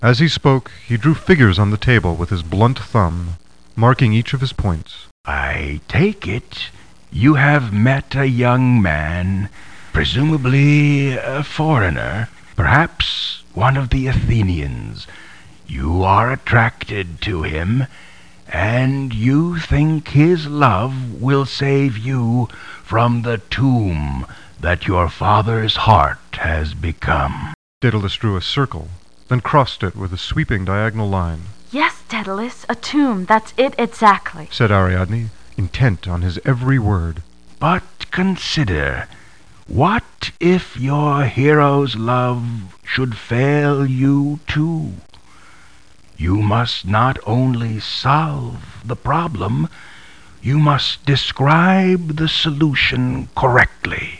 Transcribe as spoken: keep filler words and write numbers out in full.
As he spoke, he drew figures on the table with his blunt thumb, marking each of his points. I take it you have met a young man, presumably a foreigner, perhaps one of the Athenians. You are attracted to him, and you think his love will save you from the tomb that your father's heart has become. Daedalus drew a circle, then crossed it with a sweeping diagonal line. Yes, Daedalus, a tomb, that's it exactly, said Ariadne, intent on his every word. But consider, what if your hero's love should fail you too? You must not only solve the problem, you must describe the solution correctly.